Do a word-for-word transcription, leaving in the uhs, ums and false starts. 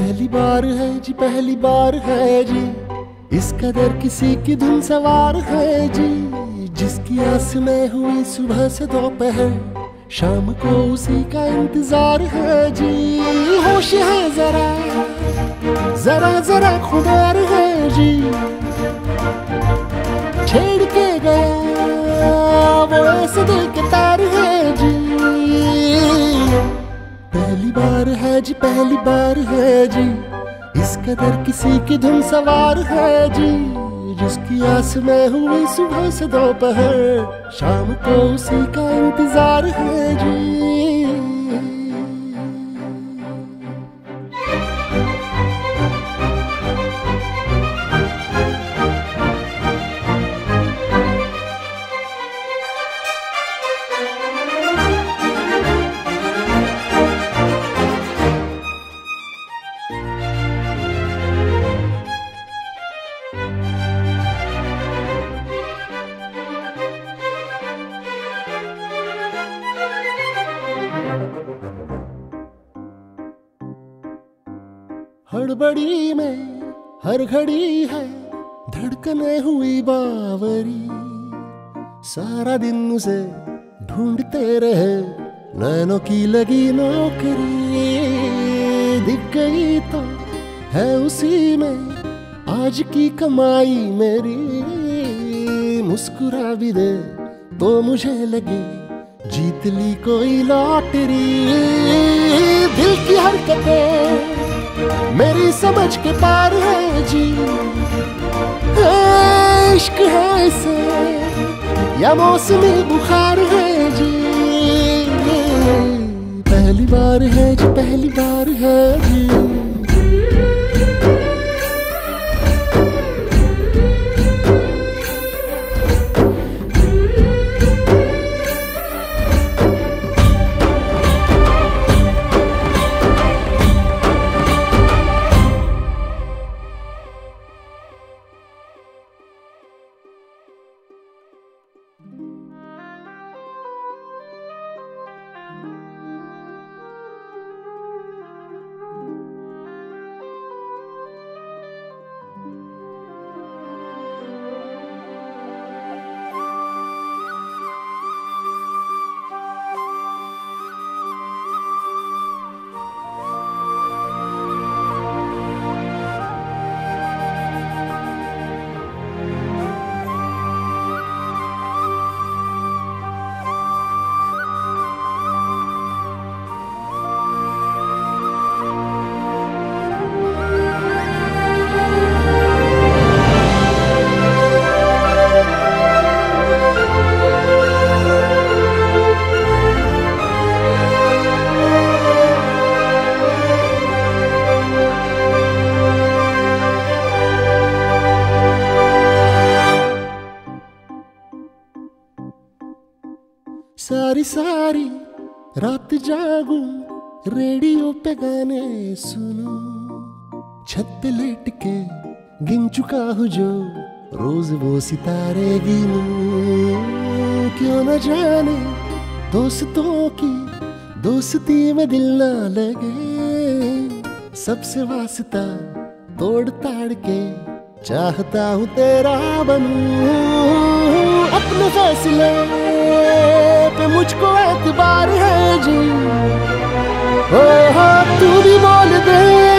पहली बार है जी, पहली बार है जी, इस कदर किसी की धुन सवार है जी। जिसकी आस में हुई सुबह से दोपहर, शाम को उसी का इंतजार है जी। होश है जरा जरा जरा खुमार है जी, छेड़ के गया वो ऐसे दिल के तार है जी। पहली बार है जी, पहली बार है जी, इस कदर किसी की धुन सवार है जी। जिसकी आस में हुई सुबह से दोपहर, शाम को उसी का इंतजार है जी। हड़बड़ी में हर घड़ी है धड़कने हुई बावरी, सारा दिन उसे ढूंढते रहे नैनों की लगी नौकरी। दिख गई तो है उसी में आज की कमाई मेरी, मुस्कुरा भी दे तो मुझे लगे जीत ली कोई लॉटरी। दिल की हरकतें मेरी समझ के पार है जी, है इश्क है इसे या मौसमी बुखार है जी। पहली बार है जी, पहली बार है जी। सारी सारी रात जागूं, रेडियो पे गाने सुनूं, छत पे लेट के गिन चुका हूँ जो रोज वो सितारे गिनूं। क्यों न जाने दोस्तों की दोस्ती में दिल ना लगे, सबसे वास्ता तोड़ ताड़ के चाहता हूँ तेरा बनूं। अपने फैसले पे मुझको एतबार है जी, ओ हाँ तू भी बोल दे